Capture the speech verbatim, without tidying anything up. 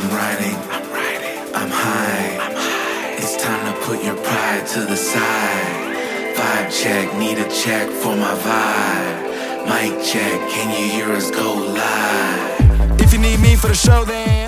I'm riding, I'm riding, I'm high, I'm high. It's time to put your pride to the side. Vibe check, need a check for my vibe. Mic check, can you hear us go live? If you need me for the show, then